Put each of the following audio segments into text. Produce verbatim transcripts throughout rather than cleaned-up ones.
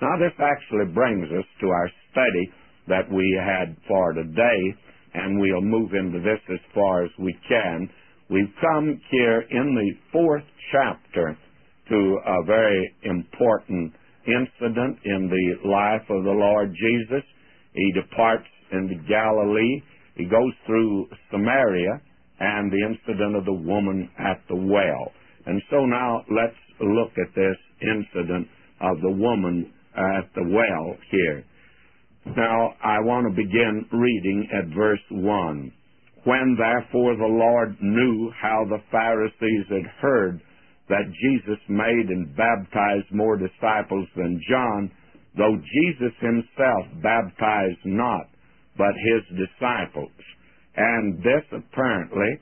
Now, this actually brings us to our study that we had for today, and we'll move into this as far as we can. We've come here in the fourth chapter to a very important incident in the life of the Lord Jesus. He departs into Galilee. He goes through Samaria and the incident of the woman at the well. And so now let's look at this incident of the woman at the well here. Now, I want to begin reading at verse one. When therefore the Lord knew how the Pharisees had heard that Jesus made and baptized more disciples than John, though Jesus himself baptized not, but his disciples. And this apparently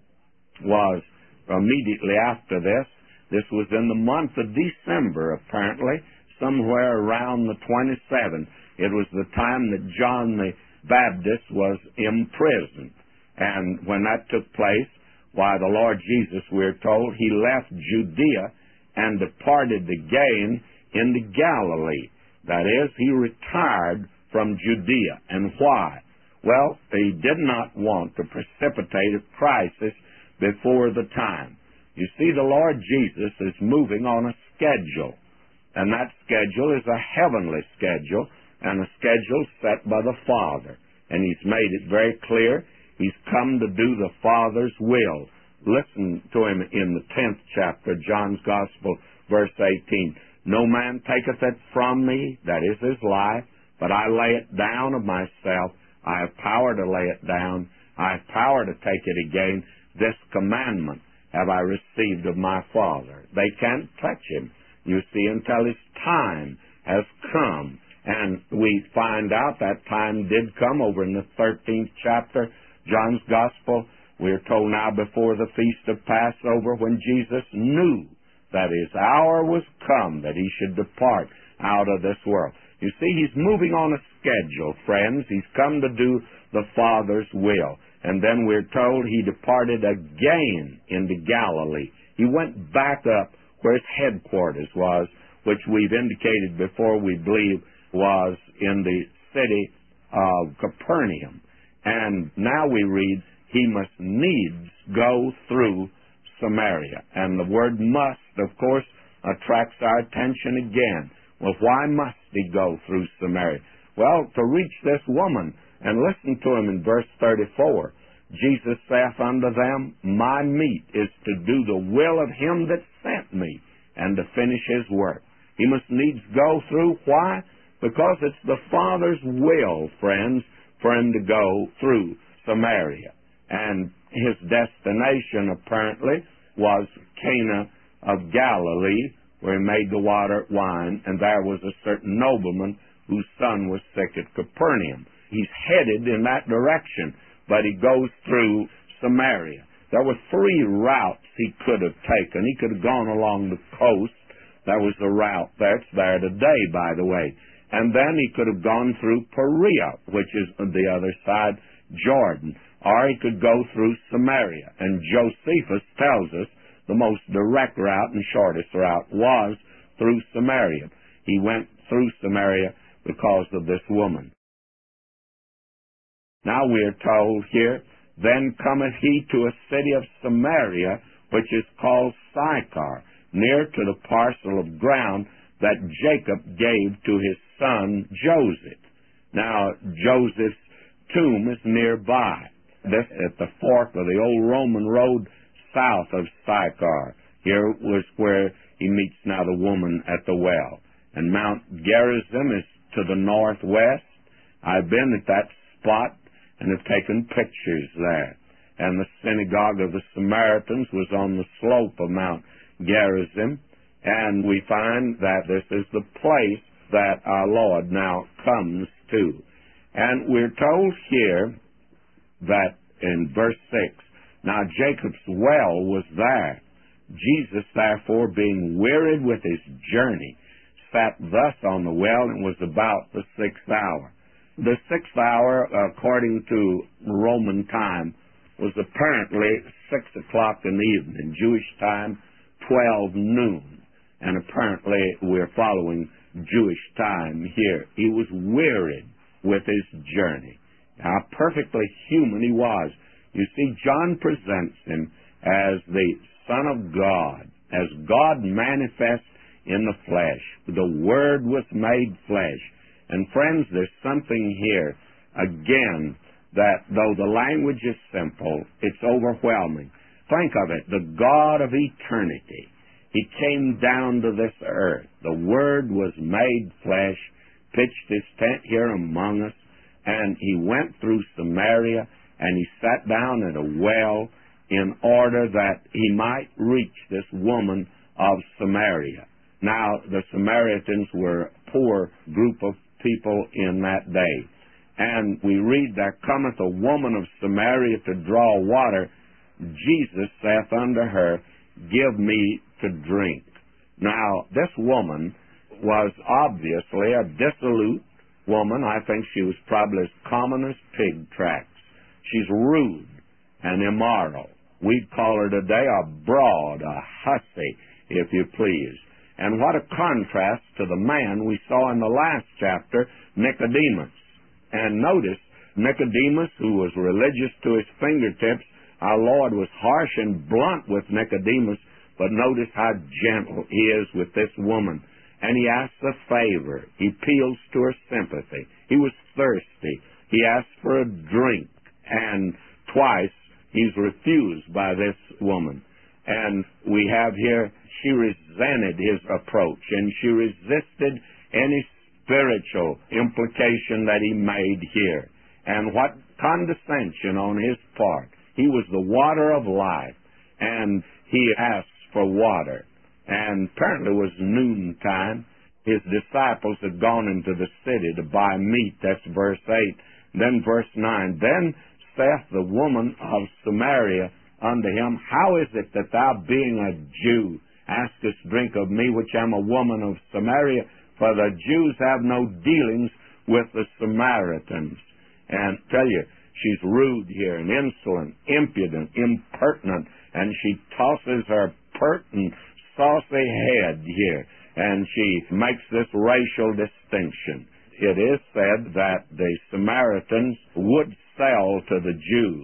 was immediately after this. This was in the month of December, apparently, somewhere around the twenty-seventh. It was the time that John the Baptist was imprisoned. And when that took place, why, the Lord Jesus, we're told, he left Judea and departed again into Galilee. That is, he retired from Judea. And why? Well, he did not want to precipitate a crisis before the time. You see, the Lord Jesus is moving on a schedule, and that schedule is a heavenly schedule, and a schedule set by the Father. And he's made it very clear he's come to do the Father's will. Listen to him in the tenth chapter, John's Gospel, verse eighteen. No man taketh it from me, that is his life, but I lay it down of myself. I have power to lay it down. I have power to take it again. This commandment have I received of my Father. They can't touch him, you see, until his time has come. And we find out that time did come over in the thirteenth chapter, John's Gospel. We're told now before the feast of Passover, when Jesus knew that his hour was come, that he should depart out of this world. You see, he's moving on a schedule, friends. He's come to do the Father's will. And then we're told he departed again into Galilee. He went back up where his headquarters was, which we've indicated before, we believe, was in the city of Capernaum. And now we read, he must needs go through Samaria. And the word must, of course, attracts our attention again. Well, why must he go through Samaria? Well, to reach this woman. And listen to him in verse thirty-four. Jesus saith unto them, my meat is to do the will of him that sent me, and to finish his work. He must needs go through. Why? Because it's the Father's will, friends, for him to go through Samaria. And his destination, apparently, was Cana of Galilee, where he made the water wine, and there was a certain nobleman whose son was sick at Capernaum. He's headed in that direction, but he goes through Samaria. There were three routes he could have taken. He could have gone along the coast. There was a route there. It's there today, by the way. And then he could have gone through Perea, which is on the other side, Jordan. Or he could go through Samaria. And Josephus tells us the most direct route and shortest route was through Samaria. He went through Samaria because of this woman. Now we are told here, then cometh he to a city of Samaria, which is called Sychar, near to the parcel of ground that Jacob gave to his son Joseph. Now, Joseph's tomb is nearby. This at the fork of the old Roman road south of Sychar. Here was where he meets now the woman at the well. And Mount Gerizim is to the northwest. I've been at that spot and have taken pictures there. And the synagogue of the Samaritans was on the slope of Mount Gerizim. And we find that this is the place that our Lord now comes to. And we're told here that in verse six, now Jacob's well was there. Jesus, therefore, being wearied with his journey, sat thus on the well, and was about the sixth hour. The sixth hour, according to Roman time, was apparently six o'clock in the evening. Jewish time, twelve noon. And apparently we're following Jewish time here. He was wearied with his journey. How perfectly human he was. You see, John presents him as the Son of God, as God manifest in the flesh. The Word was made flesh. And friends, there's something here, again, that though the language is simple, it's overwhelming. Think of it, the God of eternity. He came down to this earth. The Word was made flesh, pitched his tent here among us, and he went through Samaria, and he sat down at a well in order that he might reach this woman of Samaria. Now, the Samaritans were a poor group of people in that day. And we read, there cometh a woman of Samaria to draw water. Jesus saith unto her, give me to drink. Now, this woman was obviously a dissolute woman. I think she was probably as common as pig tracks. She's rude and immoral. We'd call her today a broad, a hussy, if you please. And what a contrast to the man we saw in the last chapter, Nicodemus. And notice, Nicodemus, who was religious to his fingertips, our Lord was harsh and blunt with Nicodemus, but notice how gentle he is with this woman. And he asks a favor. He appeals to her sympathy. He was thirsty. He asked for a drink. And twice he's refused by this woman. And we have here, she resented his approach, and she resisted any spiritual implication that he made here. And what condescension on his part. He was the water of life, and he asked for water. And apparently it was noontime. His disciples had gone into the city to buy meat. That's verse eight. Then verse nine. Then saith the woman of Samaria unto him, how is it that thou, being a Jew, askest drink of me, which am a woman of Samaria? For the Jews have no dealings with the Samaritans. And I tell you, she's rude here and insolent, impudent, impertinent, and she tosses her pert and saucy head here, and she makes this racial distinction. It is said that the Samaritans would sell to the Jews,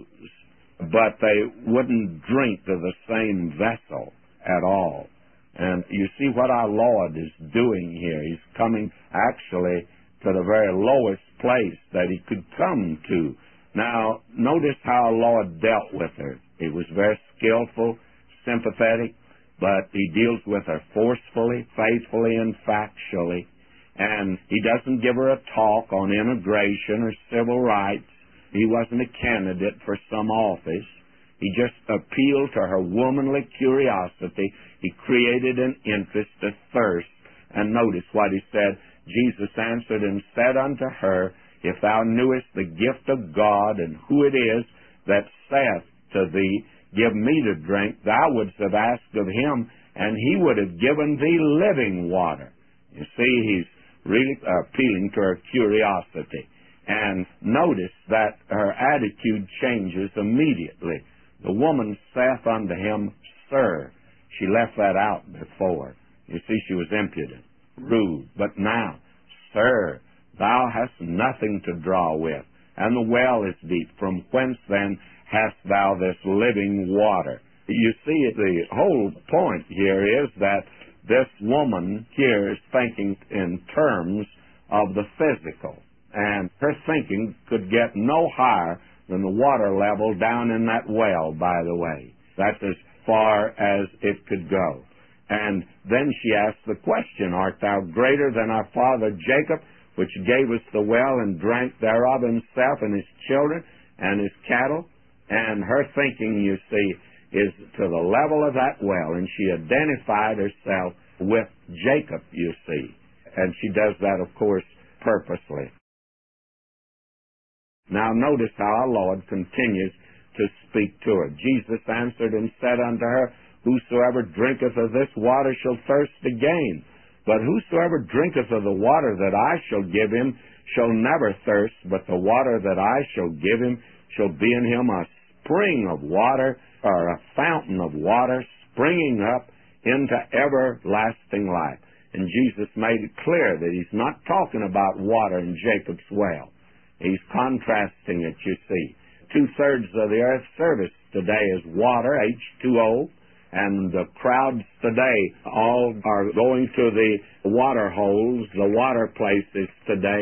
but they wouldn't drink to the same vessel at all. And you see what our Lord is doing here. He's coming actually to the very lowest place that he could come to. Now, notice how our Lord dealt with her. He was very skillful, sympathetic, but he deals with her forcefully, faithfully, and factually. And he doesn't give her a talk on immigration or civil rights. He wasn't a candidate for some office. He just appealed to her womanly curiosity. He created an interest, a thirst. And notice what he said. Jesus answered and said unto her, if thou knewest the gift of God, and who it is that saith to thee, give me to drink, thou wouldst have asked of him, and he would have given thee living water. You see, he's really appealing to her curiosity. And notice that her attitude changes immediately. The woman saith unto him, Sir. She left that out before. You see, she was impudent, rude. But now, Sir, thou hast nothing to draw with, and the well is deep. From whence then hast thou this living water? You see, the whole point here is that this woman here is thinking in terms of the physical. And her thinking could get no higher than the water level down in that well, by the way. That's as far as it could go. And then she asked the question, art thou greater than our father Jacob, which gave us the well and drank thereof himself and his children and his cattle? And her thinking, you see, is to the level of that well. And she identified herself with Jacob, you see. And she does that, of course, purposely. Now notice how our Lord continues to speak to her. Jesus answered and said unto her, whosoever drinketh of this water shall thirst again. But whosoever drinketh of the water that I shall give him shall never thirst, but the water that I shall give him shall be in him a spring of water, or a fountain of water, springing up into everlasting life. And Jesus made it clear that he's not talking about water in Jacob's well. He's contrasting it, you see. Two-thirds of the earth's service today is water, H two O, and the crowds today all are going to the water holes, the water places today,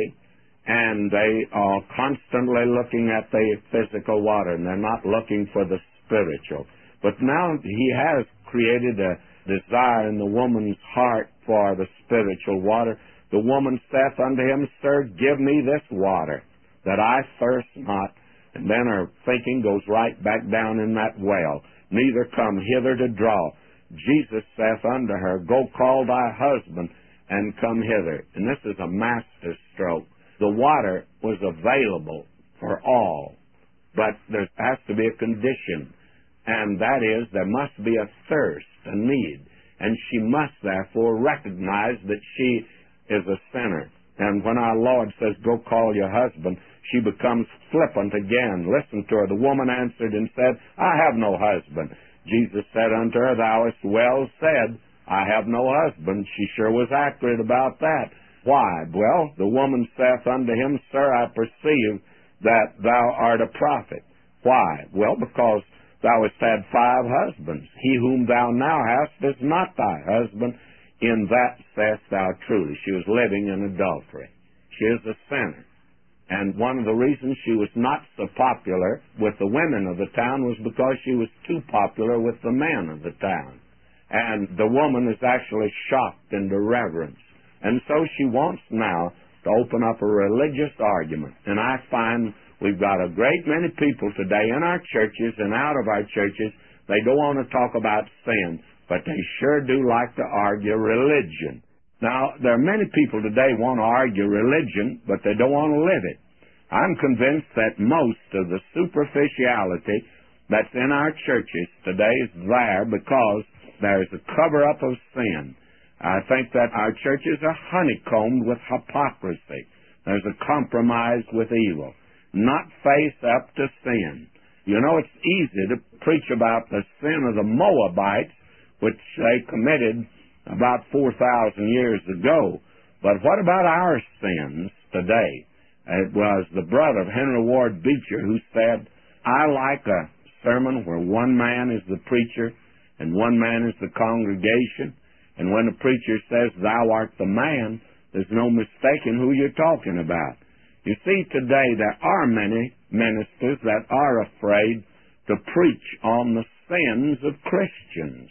and they are constantly looking at the physical water, and they're not looking for the spiritual. But now he has created a desire in the woman's heart for the spiritual water. The woman saith unto him, Sir, give me this water, that I thirst not. And then her thinking goes right back down in that well. Neither come hither to draw. Jesus saith unto her, Go call thy husband, and come hither. And this is a master stroke. The water was available for all, but there has to be a condition, and that is there must be a thirst, a need, and she must therefore recognize that she is a sinner. And when our Lord says, Go call your husband, she becomes flippant again. Listen to her. The woman answered and said, I have no husband. Jesus said unto her, Thou hast well said, I have no husband. She sure was accurate about that. Why? Well, the woman saith unto him, Sir, I perceive that thou art a prophet. Why? Well, because thou hast had five husbands. He whom thou now hast is not thy husband. In that sayest thou truly. She was living in adultery. She is a sinner. And one of the reasons she was not so popular with the women of the town was because she was too popular with the men of the town. And the woman is actually shocked into reverence. And so she wants now to open up a religious argument. And I find we've got a great many people today in our churches and out of our churches. They don't want to talk about sin, but they sure do like to argue religion. Now, there are many people today want to argue religion, but they don't want to live it. I'm convinced that most of the superficiality that's in our churches today is there because there's a cover-up of sin. I think that our churches are honeycombed with hypocrisy. There's a compromise with evil. Not face up to sin. You know, it's easy to preach about the sin of the Moabites, which they committed about four thousand years ago. But what about our sins today? It was the brother of Henry Ward Beecher who said, I like a sermon where one man is the preacher and one man is the congregation. And when the preacher says, Thou art the man, there's no mistaking who you're talking about. You see, today there are many ministers that are afraid to preach on the sins of Christians.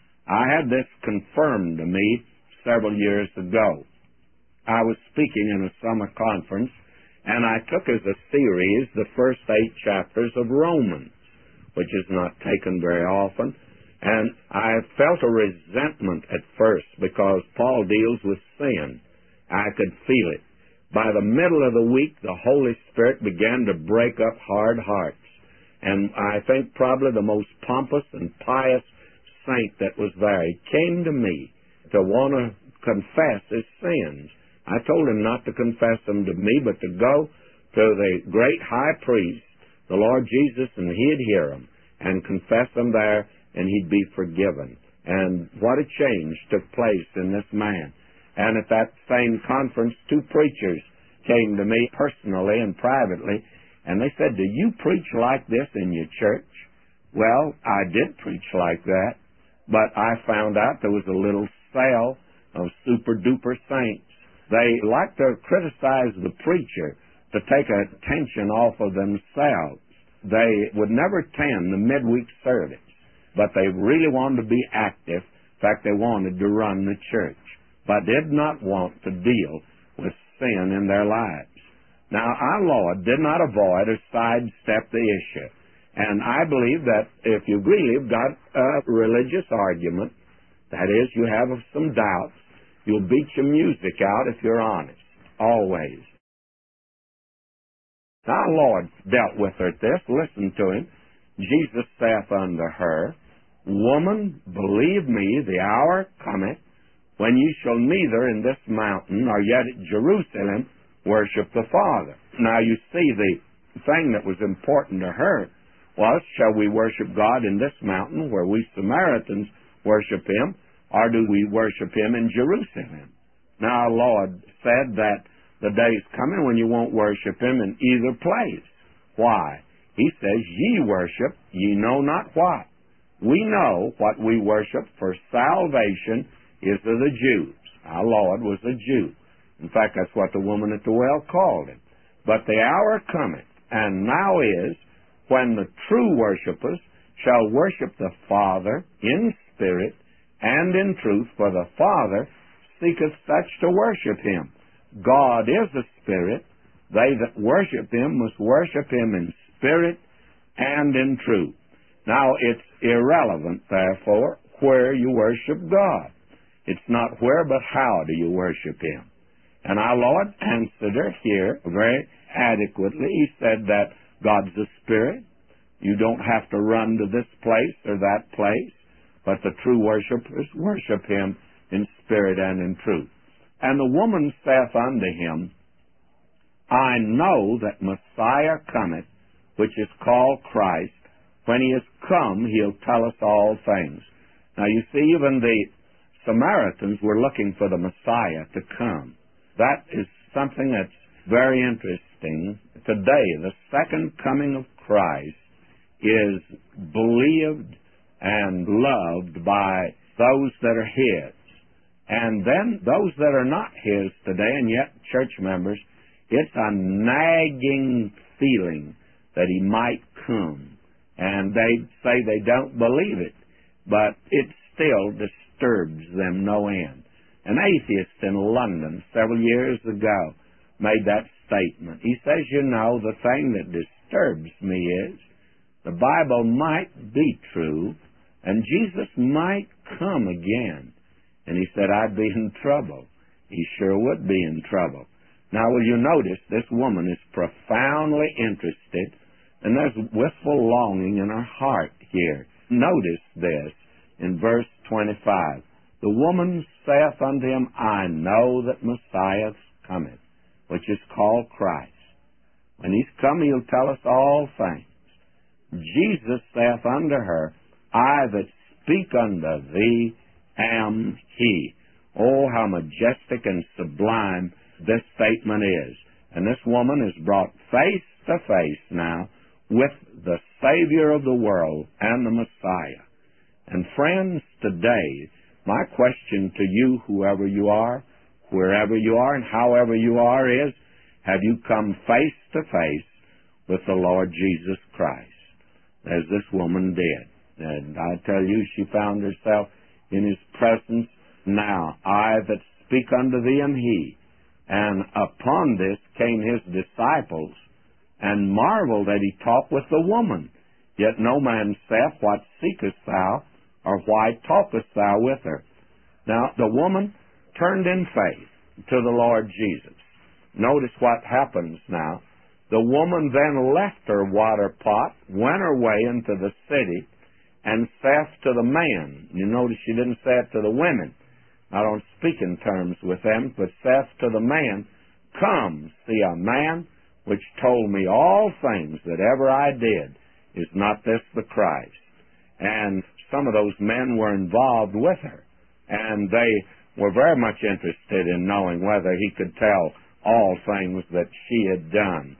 I had this confirmed to me several years ago. I was speaking in a summer conference, and I took as a series the first eight chapters of Romans, which is not taken very often. And I felt a resentment at first because Paul deals with sin. I could feel it. By the middle of the week, the Holy Spirit began to break up hard hearts. And I think probably the most pompous and pious saint that was there, he came to me to want to confess his sins. I told him not to confess them to me, but to go to the great high priest, the Lord Jesus, and he'd hear them and confess them there, and he'd be forgiven. And what a change took place in this man. And at that same conference, two preachers came to me personally and privately, and they said, Do you preach like this in your church? Well, I did preach like that, but I found out there was a little cell of super-duper saints. They like to criticize the preacher to take attention off of themselves. They would never attend the midweek service, but they really wanted to be active. In fact, they wanted to run the church, but did not want to deal with sin in their lives. Now, our Lord did not avoid or sidestep the issue. And I believe that if you really have got a religious argument, that is, you have some doubts, you'll beat your music out if you're honest, always. Our Lord dealt with her at this. Listen to him. Jesus saith unto her, Woman, believe me, the hour cometh when ye shall neither in this mountain nor yet at Jerusalem worship the Father. Now you see, the thing that was important to her was, shall we worship God in this mountain where we Samaritans worship Him, or do we worship him in Jerusalem? Now, our Lord said that the day is coming when you won't worship him in either place. Why? He says, ye worship, ye know not what. We know what we worship, for salvation is of the Jews. Our Lord was a Jew. In fact, that's what the woman at the well called him. But the hour cometh, and now is, when the true worshipers shall worship the Father in spirit and in truth, for the Father seeketh such to worship him. God is a spirit. They that worship him must worship him in spirit and in truth. Now, it's irrelevant, therefore, where you worship God. It's not where, but how do you worship him. And our Lord answered her here very adequately. He said that God's a spirit. You don't have to run to this place or that place, but the true worshipers worship him in spirit and in truth. And the woman saith unto him, I know that Messiah cometh, which is called Christ. When he is come, he'll tell us all things. Now you see, even the Samaritans were looking for the Messiah to come. That is something that's very interesting. Today, the second coming of Christ is believed and loved by those that are his. And then those that are not his today, and yet church members, it's a nagging feeling that he might come. And they say they don't believe it, but it still disturbs them no end. An atheist in London several years ago made that statement. He says, you know, the thing that disturbs me is the Bible might be true, and Jesus might come again. And he said, I'd be in trouble. He sure would be in trouble. Now, will you notice this woman is profoundly interested, and there's wistful longing in her heart here. Notice this in verse twenty-five. The woman saith unto him, I know that Messiah cometh, which is called Christ. When he's come, he'll tell us all things. Jesus saith unto her, I that speak unto thee am he. Oh, how majestic and sublime this statement is. And this woman is brought face to face now with the Savior of the world and the Messiah. And friends, today, my question to you, whoever you are, wherever you are, and however you are, is, have you come face to face with the Lord Jesus Christ, as this woman did? And I tell you, she found herself in his presence. Now, I that speak unto thee am he. And upon this came his disciples, and marveled that he talked with the woman. Yet no man saith, What seekest thou, or why talkest thou with her? Now, the woman turned in faith to the Lord Jesus. Notice what happens now. The woman then left her water pot, went her way into the city, and saith to the man. You notice she didn't say it to the women. I don't speak in terms with them, but saith to the man, Come, see a man which told me all things that ever I did. Is not this the Christ? And some of those men were involved with her, and they were very much interested in knowing whether he could tell all things that she had done.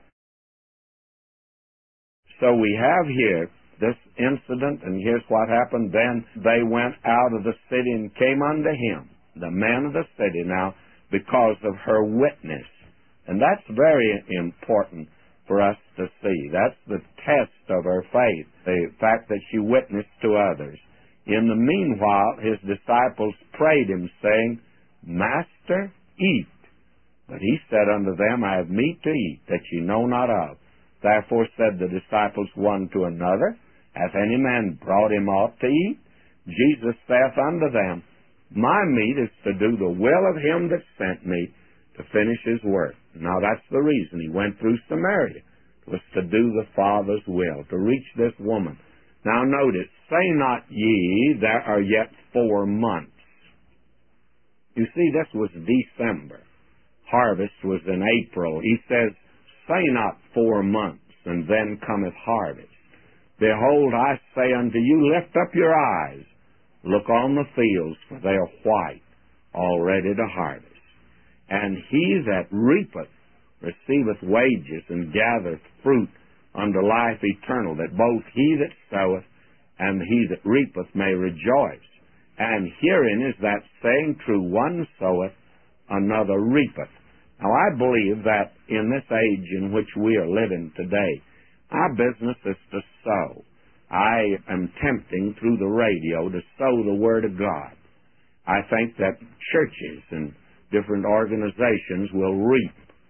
So we have here this incident, and here's what happened. Then they went out of the city and came unto him, the men of the city, now because of her witness. And that's very important for us to see. That's the test of her faith, the fact that she witnessed to others. In the meanwhile, his disciples prayed him, saying, Master, eat. But he said unto them, I have meat to eat, that ye know not of. Therefore said the disciples one to another, Hath any man brought him aught to eat? Jesus saith unto them, My meat is to do the will of him that sent me, to finish his work. Now that's the reason he went through Samaria. It was to do the Father's will, to reach this woman. Now notice, say not ye, there are yet four months. You see, this was December. Harvest was in April. He says, say not four months, and then cometh harvest. Behold, I say unto you, lift up your eyes, Look on the fields, for they are white, already to harvest. And he that reapeth receiveth wages, and gathereth fruit unto life eternal, that both he that soweth and he that reapeth may rejoice. And herein is that saying true, one soweth, another reapeth. Now, I believe that in this age in which we are living today, our business is to sow. I am tempting through the radio to sow the Word of God. I think that churches and different organizations will reap.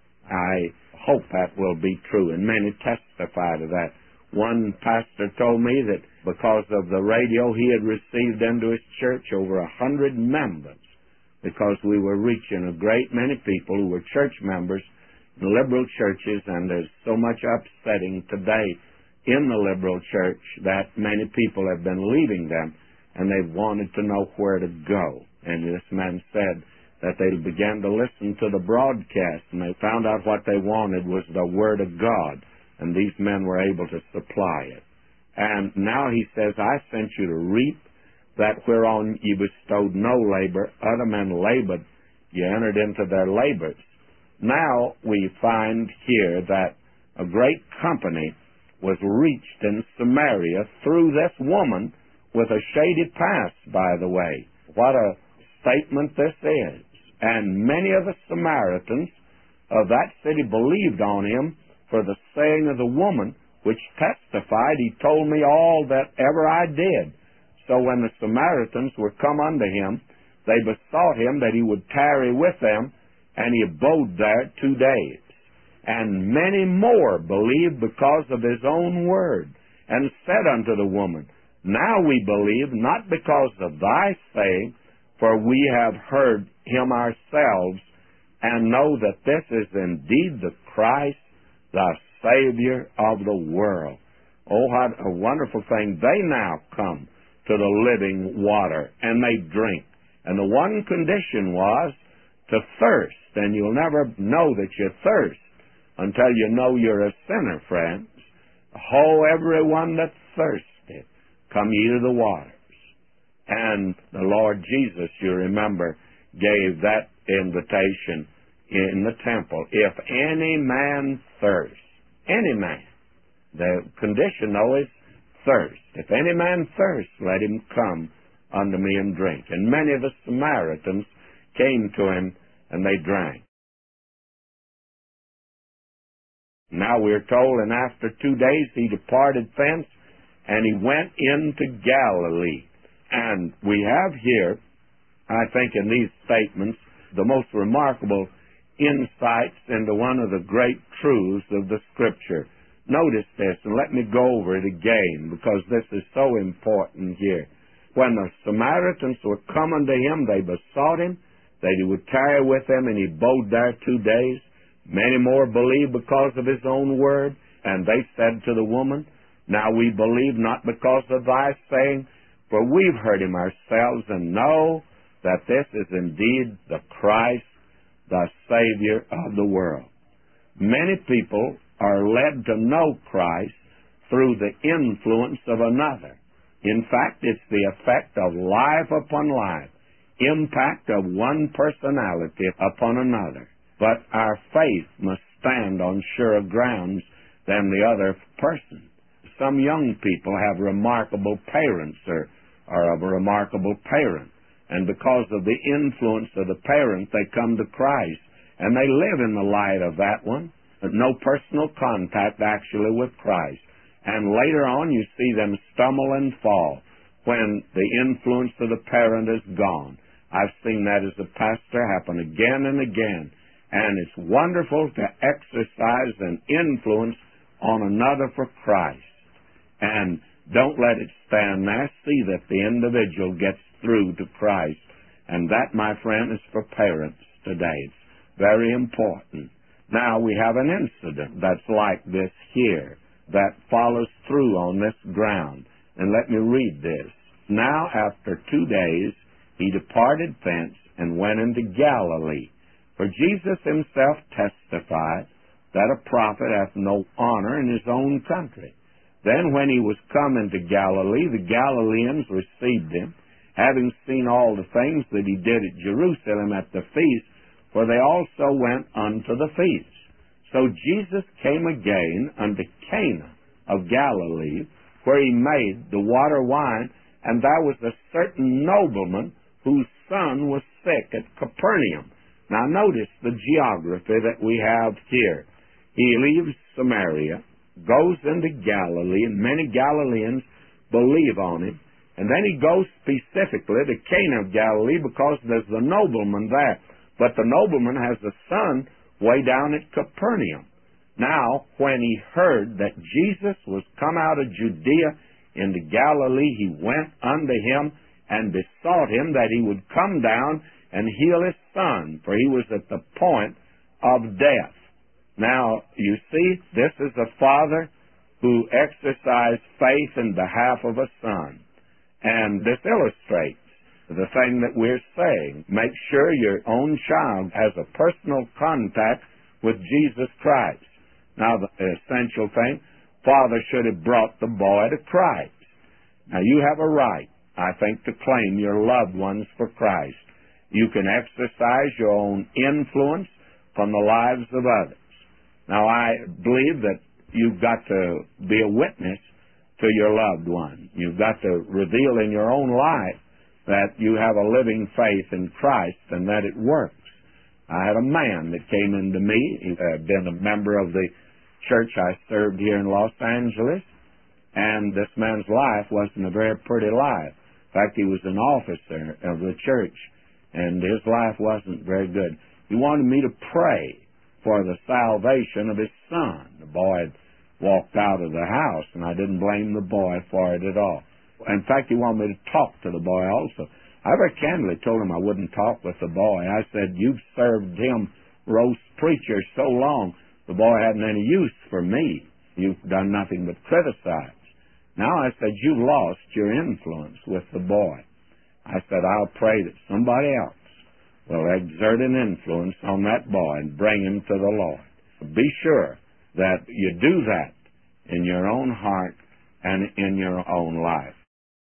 I hope that will be true, and many testify to that. One pastor told me that because of the radio, he had received into his church over a hundred members, because we were reaching a great many people who were church members in liberal churches, and there's so much upsetting today in the liberal church that many people have been leaving them, and they've wanted to know where to go. And this man said that they began to listen to the broadcast, and they found out what they wanted was the Word of God, and these men were able to supply it. And now he says, I sent you to reap that whereon ye bestowed no labor, other men labored, ye entered into their labors. Now we find here that a great company was reached in Samaria through this woman with a shady past, by the way. What a statement this is. And many of the Samaritans of that city believed on him for the saying of the woman, which testified, he told me all that ever I did. So when the Samaritans were come unto him, they besought him that he would tarry with them, and he abode there two days. And many more believed because of his own word, and said unto the woman, Now we believe, not because of thy saying, for we have heard him ourselves, and know that this is indeed the Christ, the Savior of the world. Oh, what a wonderful thing. They now come to the living water, and they drink. And the one condition was to thirst, and you'll never know that you thirst until you know you're a sinner, friends. Ho, everyone that thirsteth, come ye to the waters. And the Lord Jesus, you remember, gave that invitation in the temple. If any man thirst, any man, the condition, though, is thirst. If any man thirst, let him come unto me and drink. And many of the Samaritans came to him, and they drank. Now we're told, and after two days he departed thence, and he went into Galilee. And we have here, I think in these statements, the most remarkable insights into one of the great truths of the Scripture. Notice this, and let me go over it again, because this is so important here. When the Samaritans were coming to him, they besought him that he would tarry with them, and he abode there two days. Many more believed because of his own word, and they said to the woman, Now we believe not because of thy saying, for we've heard him ourselves, and know that this is indeed the Christ, the Savior of the world. Many people are led to know Christ through the influence of another. In fact, it's the effect of life upon life, impact of one personality upon another. But our faith must stand on surer grounds than the other person. Some young people have remarkable parents or are of a remarkable parent, and because of the influence of the parent, they come to Christ, and they live in the light of that one, but no personal contact actually with Christ. And later on, you see them stumble and fall when the influence of the parent is gone. I've seen that as a pastor happen again and again, and it's wonderful to exercise an influence on another for Christ. And don't let it stand there. See that the individual gets through to Christ. And that, my friend, is for parents today. It's very important. Now, we have an incident that's like this here that follows through on this ground. And let me read this. Now, after two days, he departed thence and went into Galilee. For Jesus himself testified that a prophet hath no honor in his own country. Then when he was come into Galilee, the Galileans received him, having seen all the things that he did at Jerusalem at the feast, for they also went unto the feast. So Jesus came again unto Cana of Galilee, where he made the water wine, and there was a certain nobleman whose son was sick at Capernaum. Now notice the geography that we have here. He leaves Samaria, goes into Galilee, and many Galileans believe on him. And then he goes specifically to Cana of Galilee because there's the nobleman there. But the nobleman has a son way down at Capernaum. Now, when he heard that Jesus was come out of Judea into Galilee, he went unto him and besought him that he would come down and heal his son, for he was at the point of death. Now, you see, this is a father who exercised faith in behalf of a son. And this illustrates the thing that we're saying. Make sure your own child has a personal contact with Jesus Christ. Now, the essential thing, father should have brought the boy to Christ. Now, you have a right, I think, to claim your loved ones for Christ. You can exercise your own influence from the lives of others. Now, I believe that you've got to be a witness to your loved one. You've got to reveal in your own life that you have a living faith in Christ and that it works. I had a man that came into me. He had been a member of the church I served here in Los Angeles, and this man's life wasn't a very pretty life. In fact, he was an officer of the church, and his life wasn't very good. He wanted me to pray for the salvation of his son. The boy had walked out of the house, and I didn't blame the boy for it at all. In fact, he wanted me to talk to the boy also. I very candidly told him I wouldn't talk with the boy. I said, you've served him roast preacher so long, the boy hadn't any use for me. You've done nothing but criticize. Now, I said, you've lost your influence with the boy. I said, I'll pray that somebody else will exert an influence on that boy and bring him to the Lord. Be sure that you do that in your own heart and in your own life.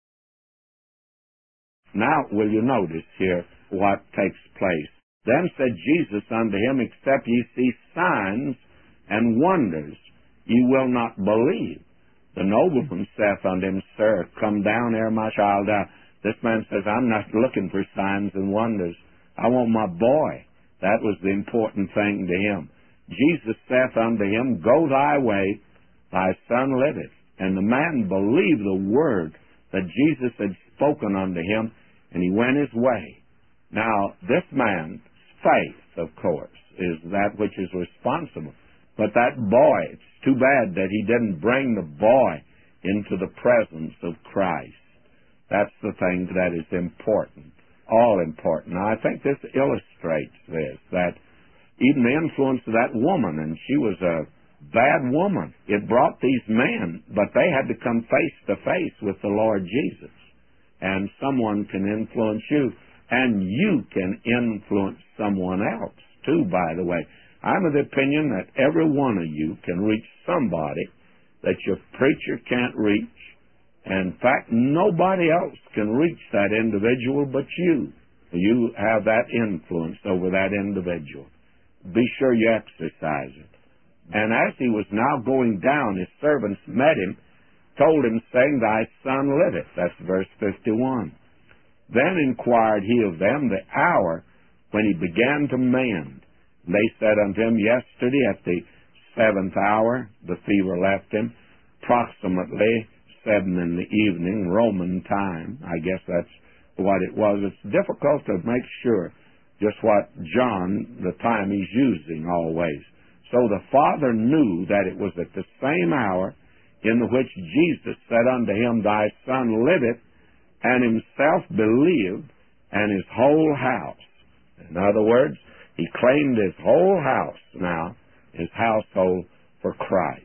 Now, will you notice here what takes place? Then said Jesus unto him, except ye see signs and wonders, ye will not believe. The nobleman saith unto him, Sir, come down ere my child die. This man says, I'm not looking for signs and wonders. I want my boy. That was the important thing to him. Jesus saith unto him, Go thy way, thy son liveth. And the man believed the word that Jesus had spoken unto him, and he went his way. Now, this man's faith, of course, is that which is responsible. But that boy, it's too bad that he didn't bring the boy into the presence of Christ. That's the thing that is important, all important. Now, I think this illustrates this, that even the influence of that woman, and she was a bad woman, it brought these men, but they had to come face to face with the Lord Jesus. And someone can influence you, and you can influence someone else, too, by the way. I'm of the opinion that every one of you can reach somebody that your preacher can't reach. And in fact, nobody else can reach that individual but you. You have that influence over that individual. Be sure you exercise it. And as he was now going down, his servants met him, told him, saying, Thy son liveth. That's verse fifty-one. Then inquired he of them the hour when he began to mend. They said unto him, Yesterday at the seventh hour the fever left him, approximately seven in the evening, Roman time. I guess that's what it was. It's difficult to make sure just what John, the time he's using always. So the father knew that it was at the same hour in which Jesus said unto him, Thy son liveth, and himself believed, and his whole house. In other words, he claimed his whole house now, his household, for Christ.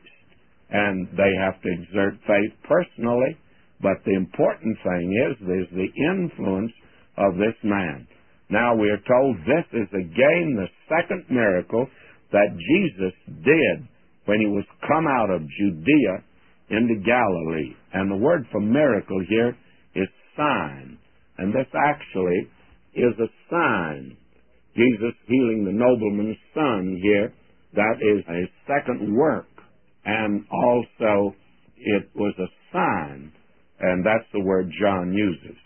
And they have to exert faith personally, but the important thing is, there's the influence of this man. Now we are told this is again the second miracle that Jesus did when he was come out of Judea into Galilee. And the word for miracle here is sign. And this actually is a sign. Jesus healing the nobleman's son here, that is a second work. And also, it was a sign, and that's the word John uses.